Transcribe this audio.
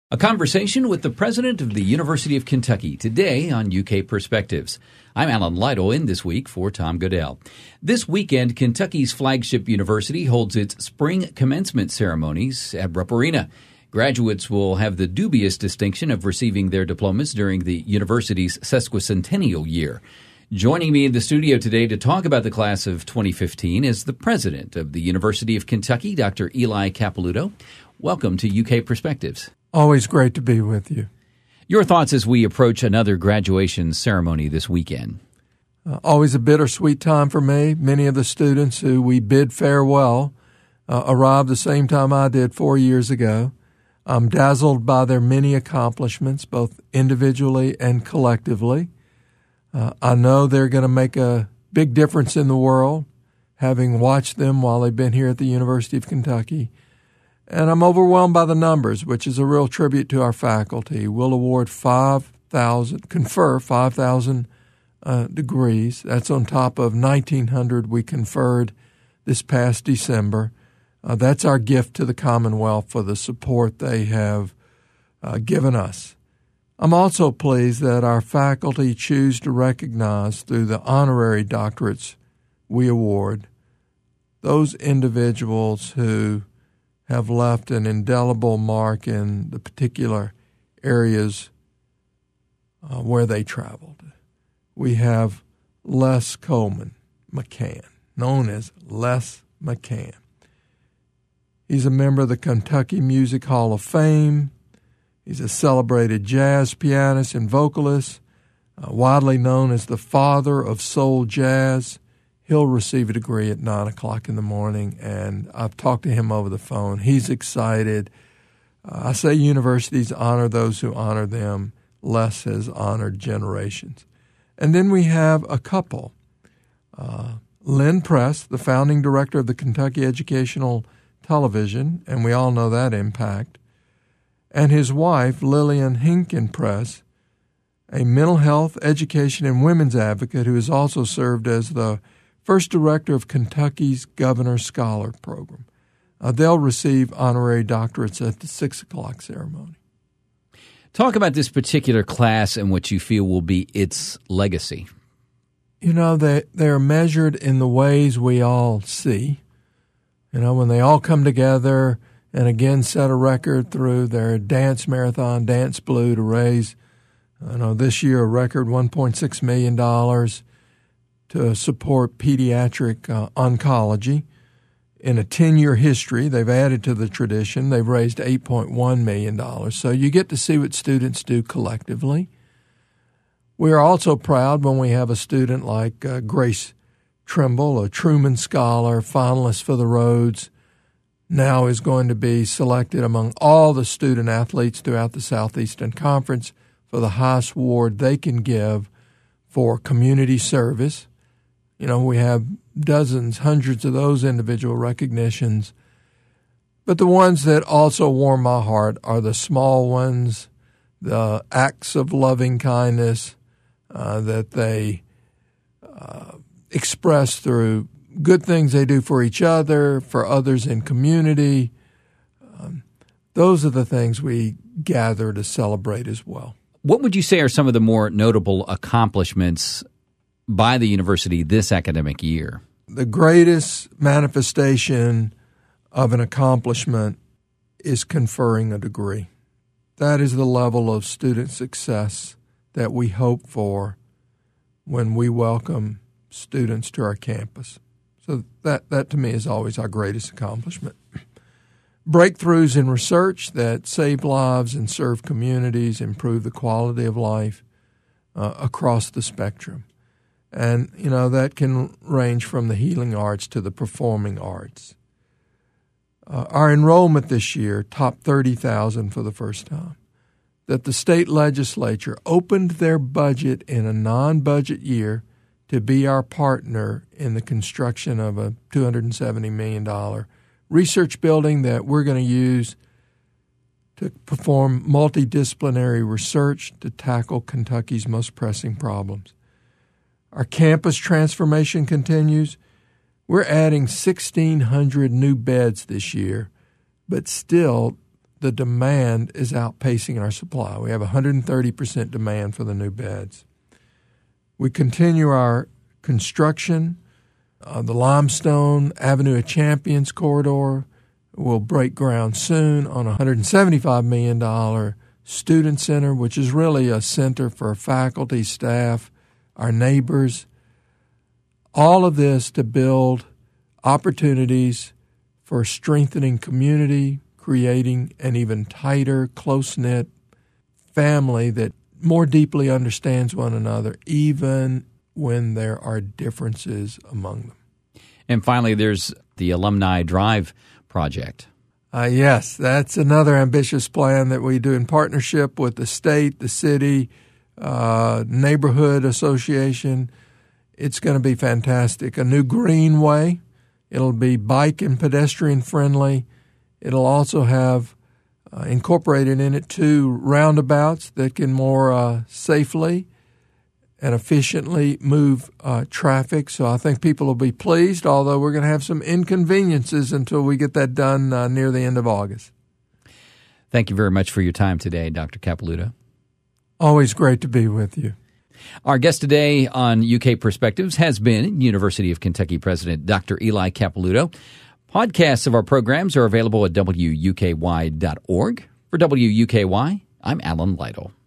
A conversation with the president of the University of Kentucky today on UK Perspectives. I'm Alan Lytle in this week for Tom Goodell. This weekend, Kentucky's flagship university holds its spring commencement ceremonies at Rupp Arena. Graduates will have the dubious distinction of receiving their diplomas during the university's sesquicentennial year. Joining me in the studio today to talk about the class of 2015 is the president of the University of Kentucky, Dr. Eli Capilouto. Welcome to UK Perspectives. Always great to be with you. Your thoughts as we approach another graduation ceremony this weekend? Always a bittersweet time for me. Many of the students who we bid farewell arrived the same time I did 4 years ago. I'm dazzled by their many accomplishments, both individually and collectively. I know they're going to make a big difference in the world, having watched them while they've been here at the University of Kentucky. And I'm overwhelmed by the numbers, which is a real tribute to our faculty. We'll award 5,000 degrees. That's on top of 1,900 we conferred this past December. That's our gift to the Commonwealth for the support they have given us. I'm also pleased that our faculty choose to recognize through the honorary doctorates we award those individuals who have left an indelible mark in the particular areas where they traveled. We have Les Coleman McCann, known as Les McCann. He's a member of the Kentucky Music Hall of Fame. He's a celebrated jazz pianist and vocalist, widely known as the father of soul jazz. He'll receive a degree at 9 o'clock in the morning, and I've talked to him over the phone. He's excited. I say universities honor those who honor them. Les has honored generations. And then we have a couple. Lynn Press, the founding director of the Kentucky Educational Television, and we all know that impact, and his wife, Lillian Hinken Press, a mental health, education, and women's advocate who has also served as the first director of Kentucky's Governor Scholar Program. They'll receive honorary doctorates at the 6 o'clock ceremony. Talk about this particular class and what you feel will be its legacy. You know, they're measured in the ways we all see. You know, when they all come together and again set a record through their dance marathon, Dance Blue, to raise, this year a record $1.6 million to support pediatric oncology. In a 10-year history, they've added to the tradition. They've raised $8.1 million. So you get to see what students do collectively. We are also proud when we have a student like Grace Trimble, a Truman Scholar, finalist for the Rhodes, now is going to be selected among all the student athletes throughout the Southeastern Conference for the highest award they can give for community service. You know, we have dozens, hundreds of those individual recognitions. But the ones that also warm my heart are the small ones, the acts of loving kindness that they express through good things they do for each other, for others in community. Those are the things we gather to celebrate as well. What would you say are some of the more notable accomplishments by the university this academic year? The greatest manifestation of an accomplishment is conferring a degree. That is the level of student success that we hope for when we welcome students to our campus. So that to me is always our greatest accomplishment. Breakthroughs in research that save lives and serve communities, improve the quality of life across the spectrum. And, that can range from the healing arts to the performing arts. Our enrollment this year topped 30,000 for the first time. That the state legislature opened their budget in a non-budget year to be our partner in the construction of a $270 million research building that we're going to use to perform multidisciplinary research to tackle Kentucky's most pressing problems. Our campus transformation continues. We're adding 1,600 new beds this year, but still the demand is outpacing our supply. We have 130% demand for the new beds. We continue our construction. The Limestone Avenue of Champions corridor will break ground soon on a $175 million student center, which is really a center for faculty, staff, our neighbors. All of this to build opportunities for strengthening community, creating an even tighter, close-knit family that more deeply understands one another, even when there are differences among them. And finally, there's the Alumni Drive project. Yes, that's another ambitious plan that we do in partnership with the state, the city, neighborhood association. It's going to be fantastic. A new greenway. It'll be bike and pedestrian friendly. It'll also have incorporated in it 2 roundabouts that can more safely and efficiently move traffic. So I think people will be pleased, although we're going to have some inconveniences until we get that done near the end of August. Thank you very much for your time today, Dr. Capilouto. Always great to be with you. Our guest today on UK Perspectives has been University of Kentucky President Dr. Eli Capilouto. Podcasts of our programs are available at WUKY.org. For WUKY, I'm Alan Lytle.